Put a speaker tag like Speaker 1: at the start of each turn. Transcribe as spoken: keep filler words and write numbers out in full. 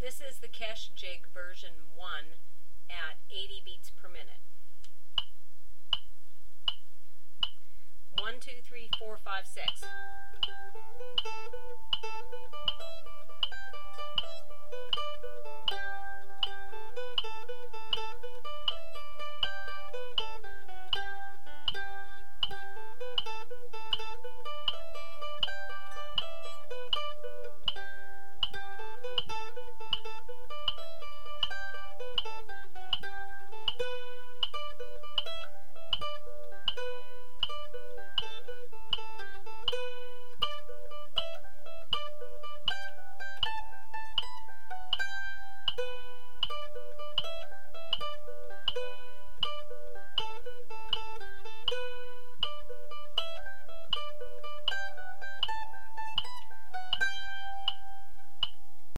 Speaker 1: This is the Kesh Jig version one at eighty beats per minute. One, two, three, four, five, six.